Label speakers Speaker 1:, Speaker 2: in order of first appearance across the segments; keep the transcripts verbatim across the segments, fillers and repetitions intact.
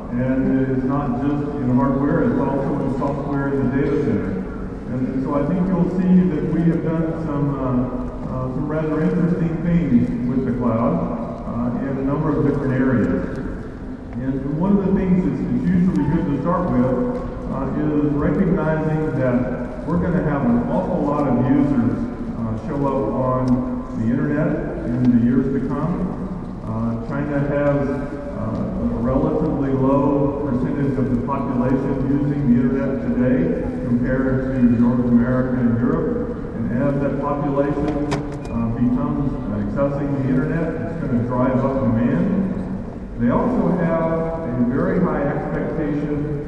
Speaker 1: And it's not just in hardware, it's also in software in the data center. And, and so I think you'll see that we have done some, uh, uh, some rather interesting things with the cloud uh, in a number of different areas. And one of the things that's usually good to start with uh, is recognizing that we're going to have an awful lot of users uh, show up on the internet in the years to come. Uh, China has uh, a relatively low percentage of the population using the internet today compared to North America and Europe. And as that population uh, becomes uh, accessing the internet, it's going to drive up demand. They also have a very high expectation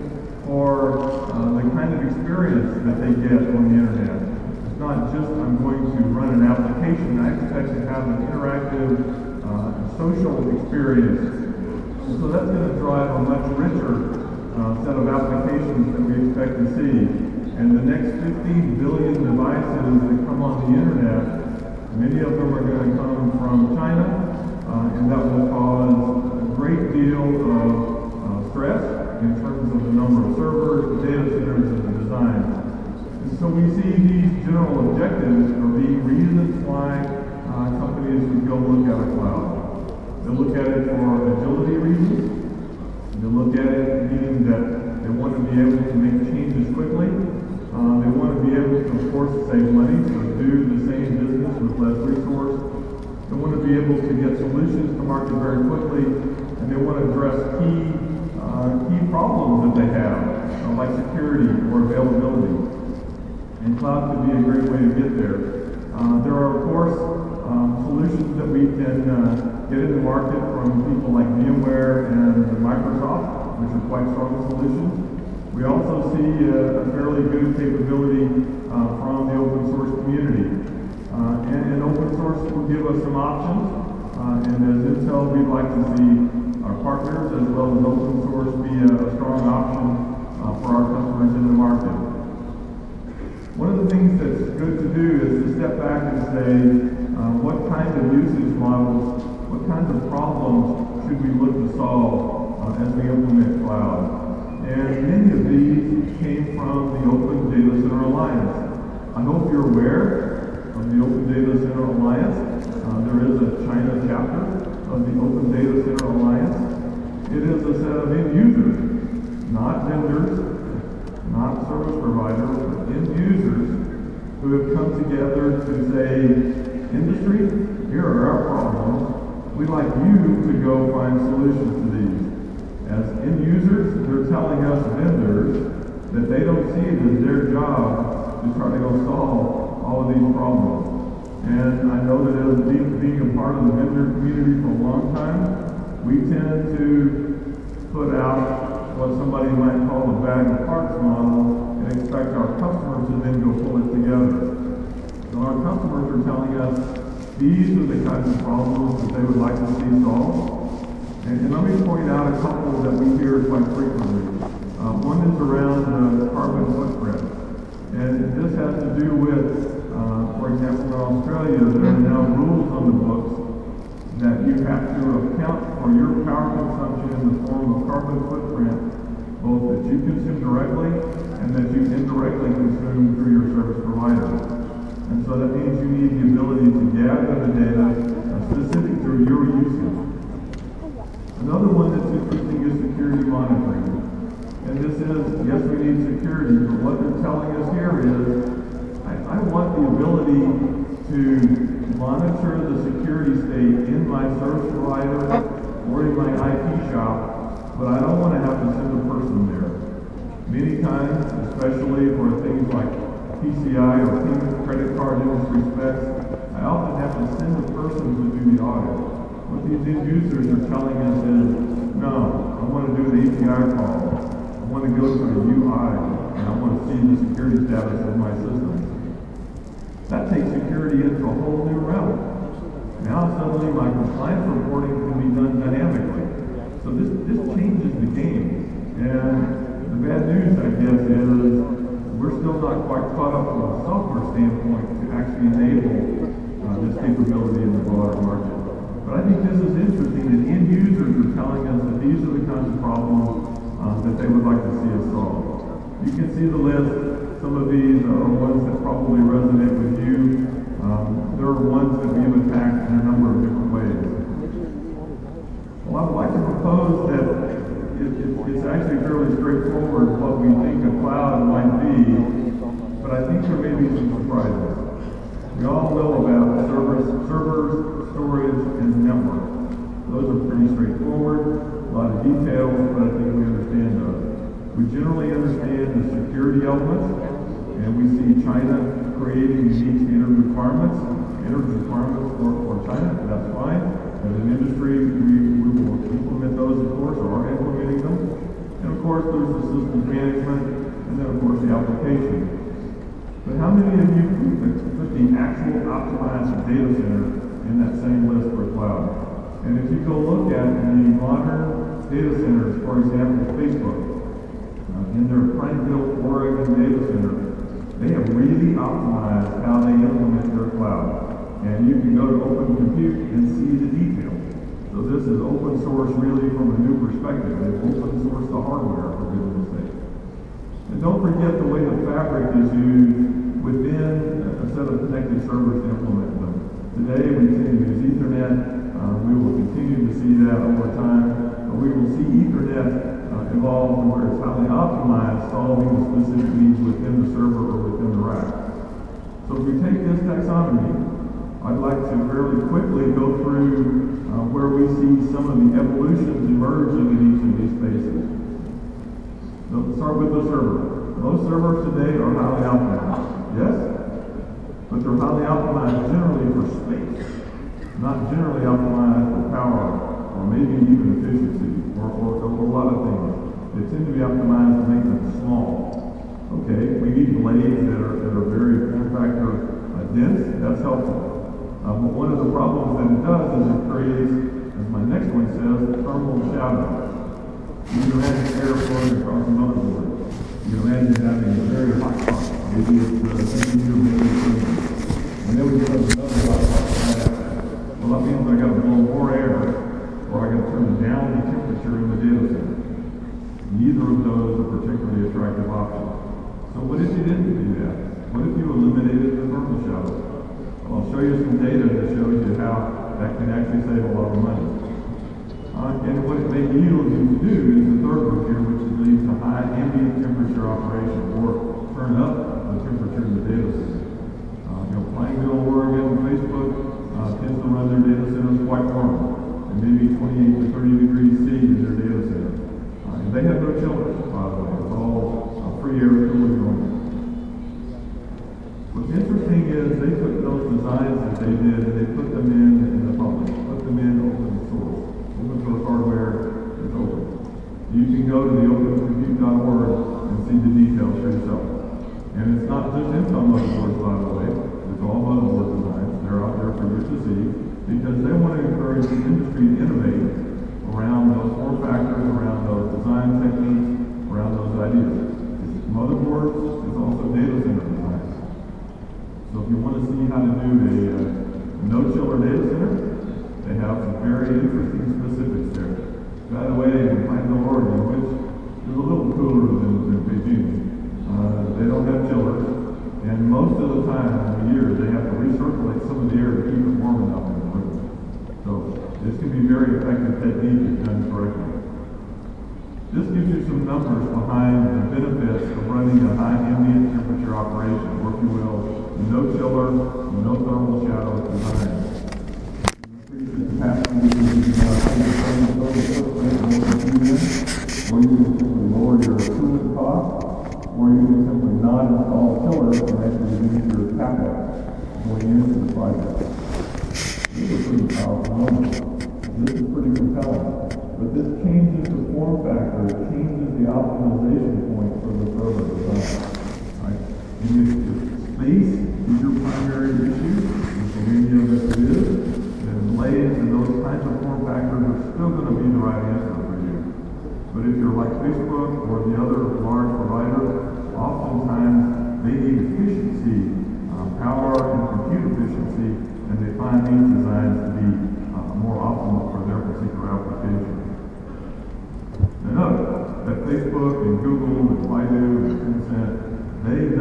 Speaker 1: for uh, the kind of experience that they get on the internet. It's not just I'm going to run an application. I expect to have an interactive uh, social experience. And so that's going to drive a much richer uh, set of applications that we expect to see. And the next fifteen billion devices that come on the internet, many of them are going to come from China, uh, and that will cause great deal of uh, stress in terms of the number of servers, the data centers, and the design. And so we see these general objectives are being reasons why uh, companies would go look at a cloud. They look at it for agility reasons. They look at it meaning that they want to be able to make changes quickly. Uh, they want to be able to, of course, save money, so do the same business with less resource. They want to be able to get solutions to market very quickly, and they want to address key uh, key problems that they have, uh, like security or availability. And cloud could be a great way to get there. Uh, there are, of course, um, solutions that we can uh, get in the market from people like VMware and Microsoft, which are quite strong solutions. We also see uh, a fairly good capability uh, from the open source community. Uh, and, and open source will give us some options. Uh, and as Intel, we'd like to see our partners as well as open source be a, a strong option uh, for our customers in the market. One of the things that's good to do is to step back and say, uh, what kind of usage models, what kinds of problems should we look to solve uh, as we implement cloud? And many of these came from the Open Data Center Alliance. I hope you're aware of the Open Data Center Alliance. Uh, there is a China chapter of the Open Data Center Alliance. It is a set of end users, not vendors, not service providers, but end users who have come together to say, industry, here are our problems. We'd like you to go find solutions to these. As end users, they're telling us vendors that they don't see it as their job to try to go solve all of these problems. And I know that as being, being a part of the vendor community for a long time, we tend to put out what somebody might call a bag of parts model and expect our customers to then go pull it together. So our customers are telling us these are the kinds of problems that they would like to see solved. And, and let me point out a couple that we hear quite frequently. Uh, one is around the carbon footprint. And this has to do with, uh, for example, in Australia, there are now rules on the books that you have to account for your power consumption in the form of carbon footprint, both that you consume directly and that you indirectly consume through your service provider. And so that means you need the ability to gather the data uh, specific to your usage. Another one that's interesting is security monitoring. And this is, yes, we need security, but what they're telling us here is, I, I want the ability to monitor the security state in my service provider or in my I T shop, but I don't want to have to send a person there. Many times, especially for things like P C I or credit card industry specs, I often have to send a person to do the audit. What these end users are telling us is, no, I want to do the A P I call. I want to go to the U I, and I want to see the security status of my system. That takes security into a whole new realm. Now suddenly my compliance reporting can be done dynamically. So this, this changes the game. And the bad news, I guess, is we're still not quite caught up from a software standpoint to actually enable uh, this capability in the broader market. But I think this is interesting that end users are telling us that these are the kinds of problems um, that they would like to see us solve. You can see the list. Some of these are ones that probably resonate with you. Um, there are ones that we have attacked in a number of different ways. Well, I would like to propose that it, it, it's actually fairly straightforward what we think a cloud might be, but I think there may be some surprises. We all know about servers, servers, storage, and network. Those are pretty straightforward, a lot of details, but I think we understand those. We generally understand the security elements, and we see China creating unique standard requirements, standard requirements for, for China, that's fine. As an industry, we, we will implement those, of course, or are implementing them. And of course, there's the systems management, and then of course the application. But how many of you put the, put the actual optimized data center in that same list for cloud? And if you go look at the modern data centers, for example, Facebook, uh, in their Prineville, Oregon data center, they have really optimized how they implement their cloud. And you can go to Open Compute and see the details. So this is open source really from a new perspective. They've open sourced the hardware, for goodness sake. And don't forget the way the fabric is used within a set of connected servers to implement them. Today we tend to use Ethernet. Uh, we will continue to see that over time. But we will see Ethernet uh, evolve where it's highly optimized, solving the specific needs within the server or within the rack. So if we take this taxonomy, I'd like to fairly quickly go through uh, where we see some of the evolutions emerging in each of these spaces. So let's start with the server. Most servers today are highly optimized, yes? But they're highly optimized generally for space, not generally optimized for power, or maybe even efficiency, or, or, or a lot of things. They tend to be optimized to make them small. Okay, we need blades that are, that are very form factor uh, dense, that's helpful. Uh, but one of the problems that it does is it creates, as my next one says, thermal shadow. You can imagine air flowing across the motherboard. You can imagine having a very hot spot. Maybe it's uh, maybe you're making it. And then we put another hot spot on that. Well, that means I got to blow more air, or I got to turn down the temperature in the data center. Neither of those are particularly attractive options. So what if you didn't do that? What if you eliminated the thermal shadow? I'll show you some data that shows you how that can actually save a lot of money. Uh, and what it may yield you to do is the third group here, which leads to high ambient temperature operation, or turn up the temperature in the data center. Uh, you know, Prineville, Oregon, Facebook uh, tends to run their data centers quite warm, and maybe twenty-eight to thirty degrees C in their data center. Uh, and they have no chillers, by the way. It's all uh, free air cooling going. What's interesting is they took those designs that they did and they put them in in the public, put them in open source. Open source hardware is open. You can go to the open compute dot org and see the details for yourself. And it's not just Intel motherboards, by the way. It's all motherboard designs. They're out there for you to see because they want to encourage the industry to innovate around those form factors, around those design techniques, around those ideas. It's motherboards, it's also data center design. So if you want to see how to do a uh, no-chiller data center, they have some very interesting specifics there. By the way, in Prineville, Oregon, which is a little cooler than, than Beijing, uh, they don't have chillers, and most of the time in the year they have to recirculate some of the air to keep it warm enough in the room. So this can be a very effective technique if done correctly. This gives you some numbers behind the benefits of running a high ambient temperature operation, or if you will, no chiller, no thermal shadow design. Increase the capacity you can or you can simply lower your cooling costs, or you can simply not install chillers and actually reduce your capex going into the project. These are pretty powerful numbers. This is pretty compelling. But this changes the form factor, it changes the optimization point for the server design. Right? And if, if space is your primary issue, and for many of us it is, then blades and those types of form factors are still going to be the right answer for you. But if you're like Facebook or the other large providers, oftentimes they need efficiency, um, power and compute efficiency, and they find these designs to be uh, more optimal for their particular application. And note that Facebook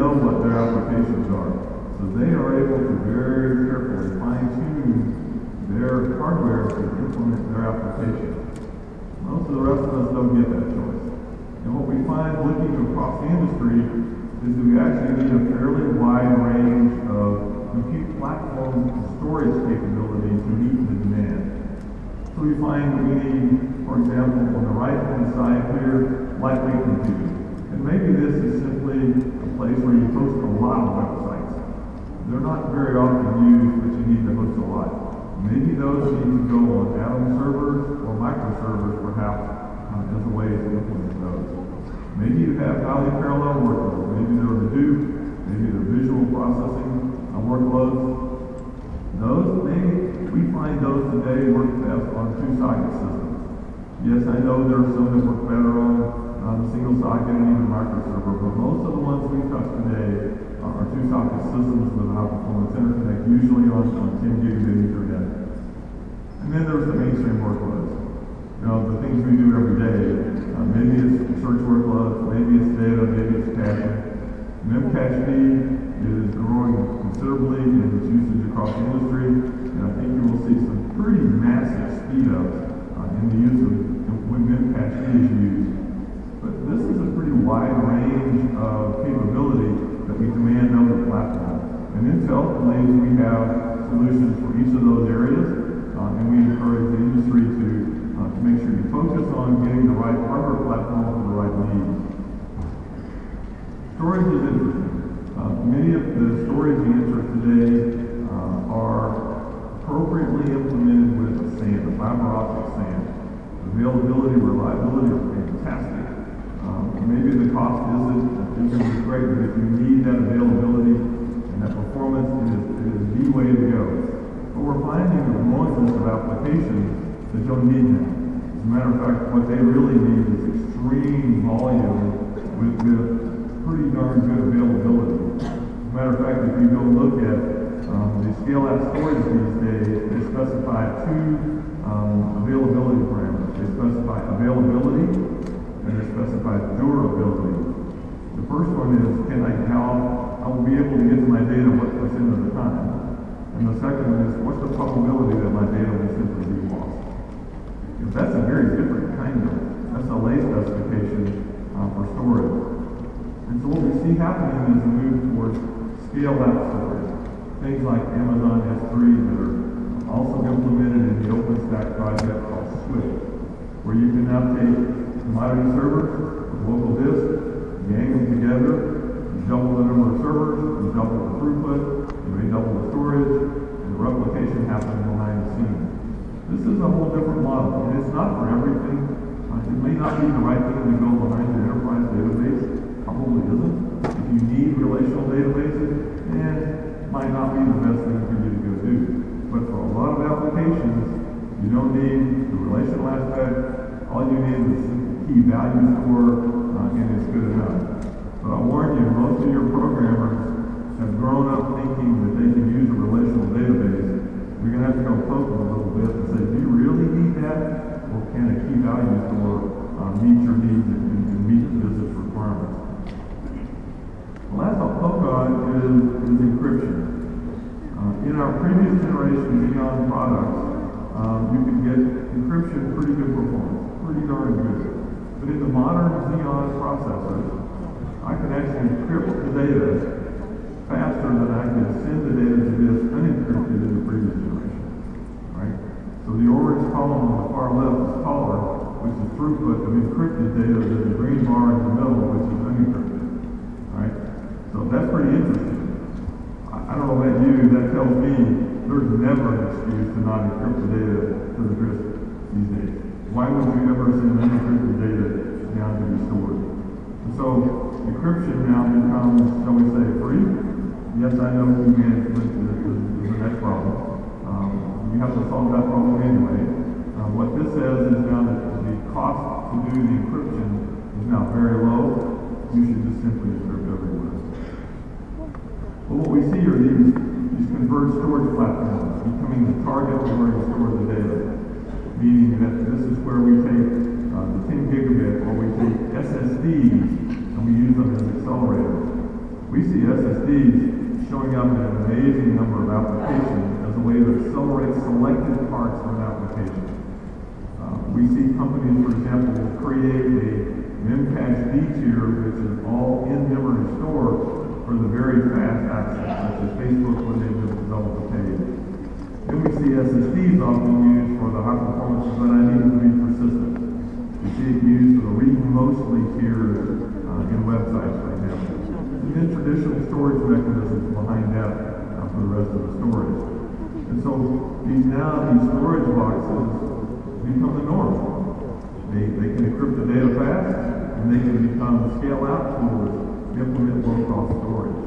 Speaker 1: know what their applications are. So they are able to very carefully fine-tune their hardware to implement their application. Most of the rest of us don't get that choice. And what we find looking across the industry is that we actually need a fairly wide range of compute platforms and storage capability to meet the demand. So we find that we need, for example, on the right-hand side here, lightweight computing. And maybe this is simply a place where you host a lot of websites. They're not very often used, but you need to host a lot. Maybe those need to go on Atom servers or microservers, perhaps, uh, as a way to implement those. Maybe you have highly parallel workloads. Maybe they're Hadoop, maybe they're visual processing uh, workloads. Those, maybe we find those today work best on two-socket systems. Yes, I know there are some that work better on um, single socket and even microserver, but most of the ones we touch today are, are two-socket systems with high performance interconnect, usually on, on ten gigabit Ethernet. And then there's the mainstream workloads. You know, the things we do every day. Uh, maybe it's search workloads, maybe it's data, maybe it's caching. Memcached is growing considerably in its usage across the industry, and I think you will see some pretty massive speed ups uh, in the use of when Memcached is used. But this is a pretty wide range of capability that we demand of the platform. And Intel believes we have solutions for each of those areas, uh, and we encourage the industry to, uh, to make sure you focus on getting the right hardware platform for the right needs. Storage is interesting. Uh, many of the storage answers today uh, are appropriately implemented with a S A N, a fiber optic S A N. Availability, reliability are fantastic. Um, maybe the cost isn't, isn't great, but if you need that availability and that performance, it is, it is the way to go. But we're finding a growing list of applications that don't need that. As a matter of fact, what they really need is extreme volume with, with pretty darn good availability. As a matter of fact, if you go look at um, the scale-out storage these days, they specify two um, availability parameters. They specify availability and they specify durability. The first one is, can I how I will be able to get to my data what percent of the time? And the second one is, what's the probability that my data will simply be lost? If that's a very different kind of S L A specification uh, for storage. And so what we see happening is a move towards scale-out storage. Things like Amazon S three that are also implemented in the OpenStack project called Swift, where you can now take commodity servers with local disk, gang them together, you double the number of servers, you double the throughput, you may double the storage, and the replication happens behind the scenes. This is a whole different model, and it's not for everything. Uh, it may not be the right thing to go behind your enterprise database. Probably isn't. If you need relational databases, then it might not be the best thing for you to go do. But for a lot of applications, you don't need the relational aspect. All you need is a simple key value store, uh, and it's good enough. But I warn you, most of your programmers have grown up thinking that they can use a relational database. We're going to have to go poke them a little bit and say, do you really need that? Or can a key value store uh, meet your needs and, and meet the business requirements? The last I'll poke on is, is encryption. Uh, in our previous generation Xeon products, um, you can get encryption pretty good performance, pretty darn good. But in the modern Xeon processors, I can actually encrypt the data faster than I can send the data to disk unencrypted in the previous generation. Right? So the orange column on the far left is taller, which is throughput of encrypted data, than the green bar in the middle, which is unencrypted. Right? So that's pretty interesting. I, I don't know about you, that tells me there's never an excuse to not encrypt the data to the disk these days. Why would you ever send unencrypted data down to your storage? And so encryption now becomes, shall we say, free. Yes, I know key management is, is, is the next problem. Um, you have to solve that problem anyway. Uh, what this says is now that the cost to do the encryption is now very low. You should just simply encrypt everywhere. But what we see are these, these converged storage platforms becoming the target of where you store the data. Meaning that this is where we take uh, the ten gigabit, or we take S S Ds, and we use them as accelerators. We see S S Ds showing up in an amazing number of applications as a way to accelerate selected parts of an application. Uh, we see companies, for example, create a Memcache B tier, which is all in-memory stored for the very fast access, such as Facebook when they just develop a page. Then we see S S Ds often used for the high performance, but I need it to be persistent. We see it used for the read mostly tiers uh, in websites, for example. And then traditional storage mechanisms behind that uh, for the rest of the storage. And so these now these storage boxes become the norm. They, they can encrypt the data fast, and they can become scale-out tools to implement low-cost storage.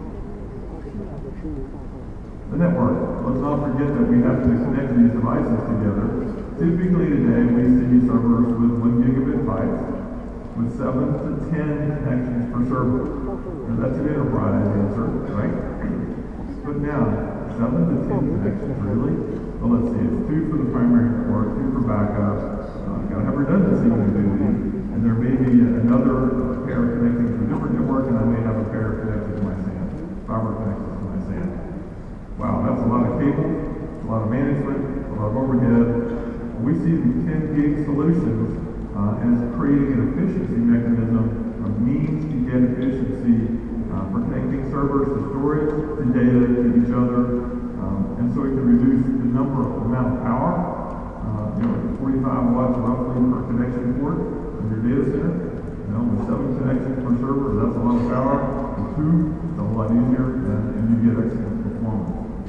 Speaker 1: The network. Let's not forget that we have to connect these devices together. Typically today, we see servers with one gigabit bytes with seven to ten connections per server. Now that's an enterprise answer, right? But now, seven to ten connections, really? Well, let's see. It's two for the primary network, two for backup. Uh, got to have redundancy when we do these. And there may be another pair connecting to a different network, and I may have a pair connected to my S A N, fiber connected to my S A N. Wow, that's a lot of cable, a lot of management, a lot of overhead. We see these ten gig solutions uh, as creating an efficiency mechanism, a means to get efficiency uh, for connecting servers to storage, to data, to each other, um, and so it can reduce the number of amount of power. Uh, you know, forty-five watts roughly per connection port in your data center. You know, with seven connections per server, that's a lot of power. With two, it's a whole lot easier, and, and you get excellent performance.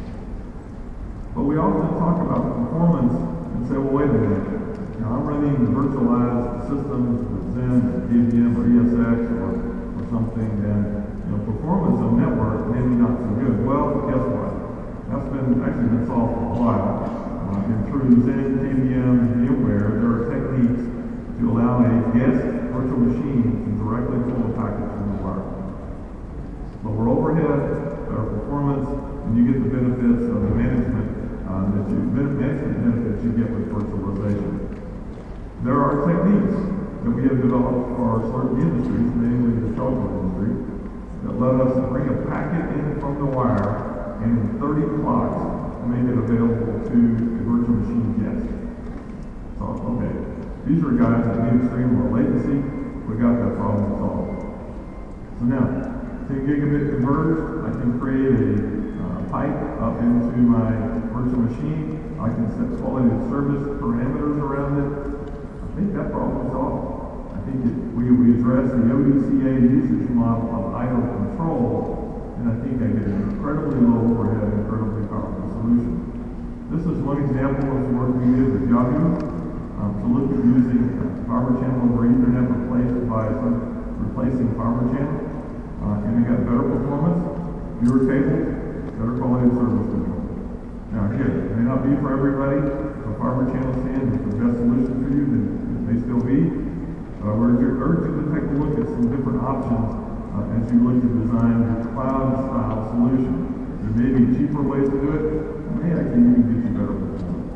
Speaker 1: But we often talk about the performance and say, well, wait a minute. You know, I'm running virtualized systems with Xen or K V M or E S X or, or something, and you know, performance of network maybe not so good. Well, guess what? That's been actually been solved for a while. Uh, and through Xen, K V M, and VMware, there are techniques to allow a guest virtual machine to directly pull a packet from the wire. Lower overhead, better performance, and you get the benefits of the management uh, that you management benefits you get with virtualization. There are techniques that we have developed for certain industries, namely the telco industry, that let us bring a packet in from the wire and in thirty clocks make it available to a virtual machine guest. So, okay, these are guys that need extreme low latency. We got that problem solved. So now, ten gigabit converters, I can create a uh, pipe up into my virtual machine. I can set quality of service parameters around it. I think that problem is solved. I think it, we, we address the O D C A usage model of I O control, and I think I get an incredibly low overhead, incredibly powerful solution. This is one example of the work we did with Yahoo um, to look at using uh, fiber channel over Ethernet replaced by some replacing fiber channel, uh, and it got better performance, fewer cables, better quality of service control. Now again, it may not be for everybody. If a fiber channel S A N is the best solution for you, then it may still be. But I would urge you to take a look at some different options uh, as you look to design your cloud-style solution. There may be cheaper ways to do it, and may actually even get you better performance.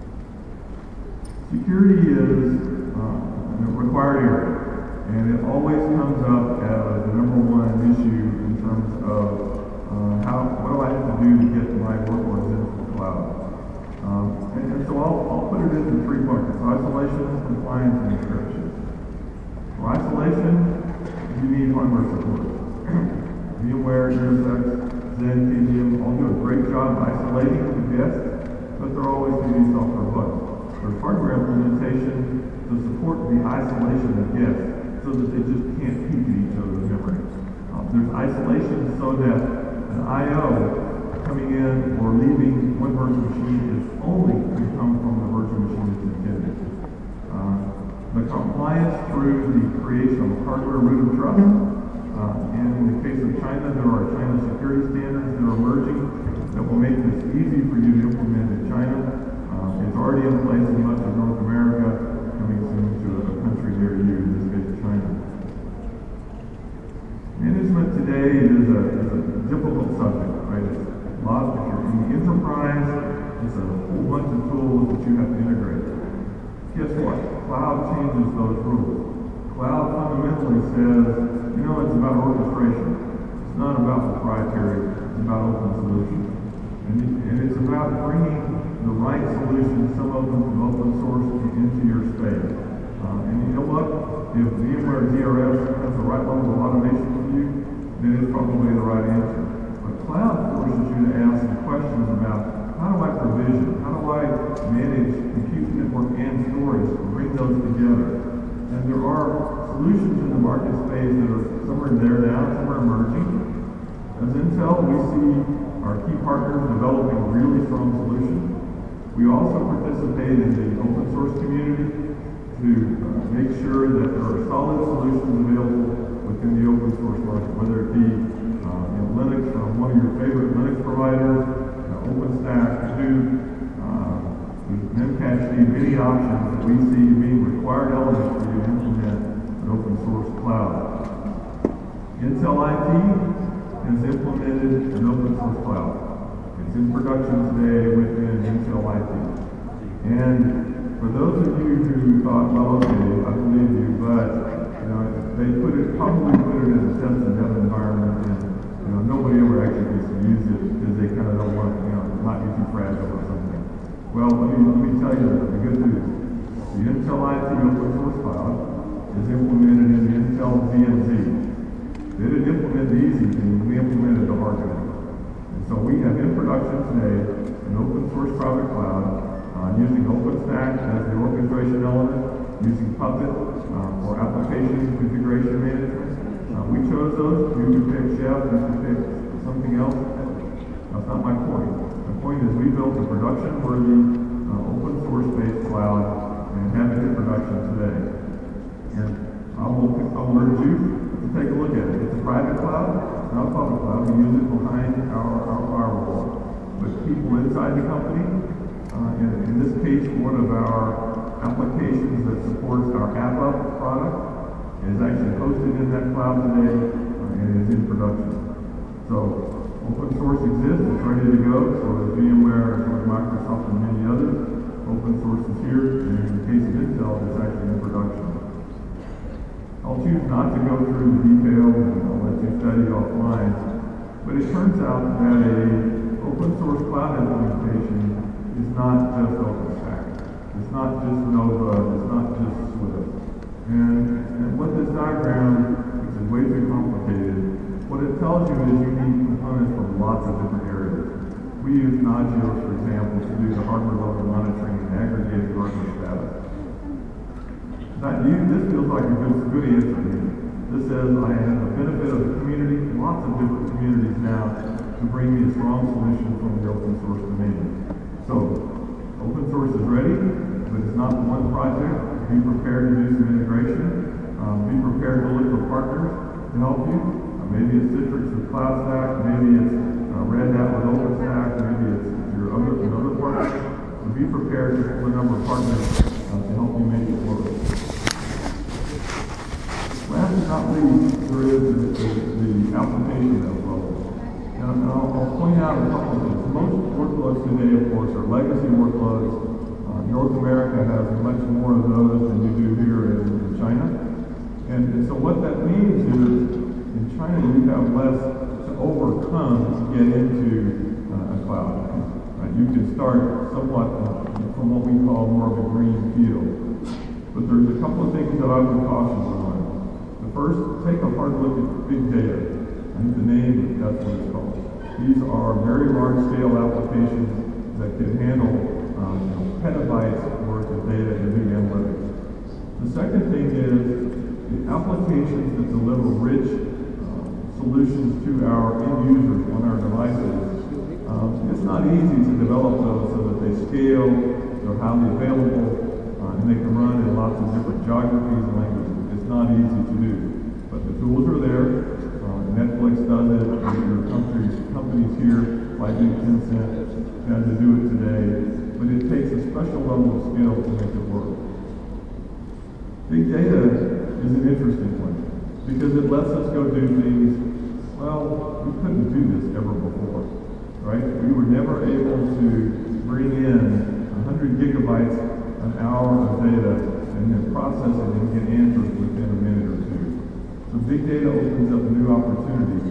Speaker 1: Security is uh, a required area, and it always comes up as the number one issue in terms of uh, how what do I have to do to get my workloads into the cloud. Um, and, and so I'll, I'll put it into three buckets: isolation, compliance, and encryption. For isolation, you need hardware support. VMware, E S X, Xen, K V M all do a great job isolating the guests, but there are always going to be software bugs. There's hardware implementation to support the isolation of guests so that they just can't peek at each other's memory. Um, there's isolation so that an I O coming in or leaving one virtual machine is only to come from the virtual machine that's intended. Uh, the compliance through the creation of hardware root of trust. Uh, and in the case of China, there are China security standards that are emerging that will make this easy for you to implement in China. Uh, it's already in place in much of North America, coming soon to a country near you, in this case China. Management today is a, is a difficult subject, right? It's a lot, if you're in the enterprise, it's a whole bunch of tools that you have to integrate. Guess what? Cloud changes those rules. Cloud fundamentally says, you know, it's about orchestration. It's not about proprietary, it's about open solutions. And, and it's about bringing the right solutions, some of them from open source, into your space. Uh, and you know what? If VMware D R S has the right level of automation for you, then it's probably the right answer. But cloud forces you to ask some questions about how do I provision? How do I manage compute network and storage to bring those together? And there are solutions in the market space that are some are there now, some are emerging. As Intel, we see our key partners developing really strong solutions. We also participate in the open source community to uh, make sure that there are solid solutions available within the open source market, whether it be uh, you know, Linux from one of your favorite Linux providers, uh, OpenStack, Hadoop, uh, Memcached, many options that we see being required elements for you to implement an open source cloud. Intel I T has implemented an open source cloud. It's in production today within Intel I T. And for those of you who thought, well, okay, I believe you, but you know, they put it probably put it in a test and dev environment, and you know, nobody ever actually gets to use it because they kind of don't want, you know, not be too fragile or something. Well, let me let me tell you the good news. The Intel I T open source cloud is implemented in the Intel V M Z. They didn't implement the easy thing, we implemented the hard thing. And so we have in production today an open source private cloud uh, using OpenStack as the orchestration element, using Puppet uh, for application configuration management. Uh, we chose those. You could pick Chef, you could pick something else. That's not my point. The point is we built a production-worthy uh, open source-based cloud and have it in production today. And I will, I will urge you to take a look at it. It's a private cloud, not a public cloud. We use it behind our, our firewall. But people inside the company, uh, in, in this case, one of our applications that supports our AppUp product is actually hosted in that cloud today uh, and is in production. So open source exists, it's ready to go. So is VMware, so is Microsoft, and many others. Open source is here, and in the case of Intel, it's actually in production. I'll choose not to go through the details, and I'll let you study offline. But it turns out that a open source cloud implementation is not just OpenStack. It's not just Nova, it's not just Swift. And, and what this diagram, which is way too complicated, what it tells you is you need components from lots of different areas. We use Nagios, for example, to do the hardware level monitoring and aggregated hardware status. Not you, this feels like a good, good answer to me. This says I have the benefit of the community, lots of different communities now, to bring me a strong solution from the open source domain. So, open source is ready, but it's not one project. Be prepared to do some integration. Um, be prepared to look for partners to help you. Uh, maybe it's Citrix with CloudStack, maybe it's uh, Red Hat with OpenStack, maybe it's your other, other partners. So be prepared to pull a number of partners uh, to help you make it work. Last but not least, there is the, the, the application level. Now, I'll, I'll point out a couple of things. Most workloads today, of course, are legacy workloads. Uh, North America has much more of those than you do here in, in China. And, and so what that means is, in China, you have less to overcome to get into uh, a cloud. Uh, you can start somewhat uh, from what we call more of a green field. But there's a couple of things that I would caution on. First, take a hard look at big data. I think the name, that's what it's called. These are very large-scale applications that can handle um, you know, petabytes worth of data and do analytics. The second thing is the applications that deliver rich uh, solutions to our end users on our devices. Um, it's not easy to develop those so that they scale, they're highly available, uh, and they can run in lots of different geographies and languages. It's not easy to do. But the tools are there. Uh, Netflix does it. Your companies, companies here, like Tencent, had to do it today. But it takes a special level of skill to make it work. Big data is an interesting one because it lets us go do things, well, we couldn't do this ever before, right? We were never able to bring in one hundred gigabytes an hour of data and then process it and get answers within a minute or two. So big data opens up new opportunities.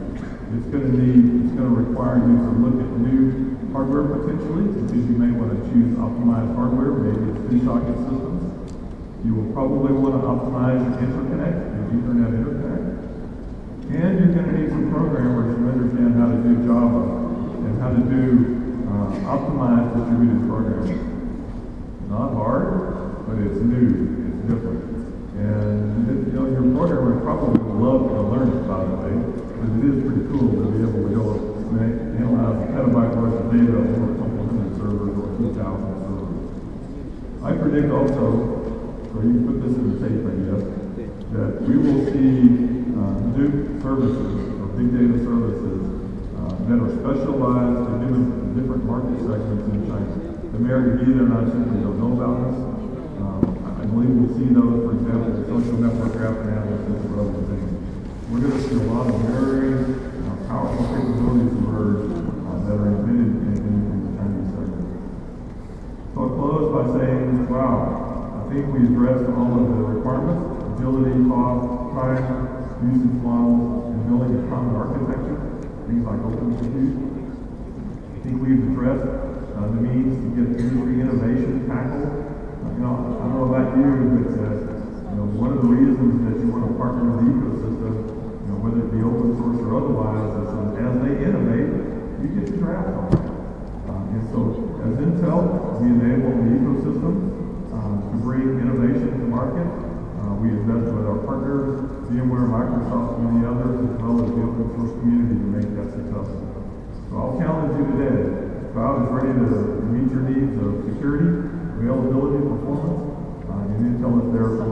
Speaker 1: It's going to need, it's going to require you to look at new hardware potentially, because you may want to choose optimized hardware, maybe it's two socket systems. You will probably want to optimize your interconnect, your Ethernet interconnect. And you're going to need some programmers who understand how to do Java and how to do uh, optimized distributed programming. Not hard, but it's new, it's different. And it, you know, your programmer probably would love to learn it, by the way, because it is pretty cool to be able to go and analyze a petabyte worth of data over a couple hundred servers or two thousand servers. I predict also, so you can put this in the tape, I guess, that we will see uh, new services or big data services uh, that are specialized to given different market segments in China. The American either not simply don't know about this. Um, I believe we'll see those, for example, social network graph analysis or other things. We're going to see a lot of very uh, powerful capabilities emerge uh, that are invented in, in, in the Chinese segment. So I'll close by saying, wow, I think we addressed all of the requirements: agility, cost, time, usage models, and building a common architecture, things like open compute. I think we've addressed uh, the means to get industry innovation tackled. Uh, you know, I don't know about you, but uh, you know, one of the reasons that you want to partner with the ecosystem, you know, whether it be open source or otherwise, is that as they innovate, you get to draft on it. Uh, and so, as Intel, we enable the ecosystem um, to bring innovation to market. Uh, we invest with our partners, VMware, Microsoft, and many others, as well as the open source community to make that successful. So I'll challenge you today. Cloud is ready to meet your needs of security, availability, performance, uh, and Intel is there for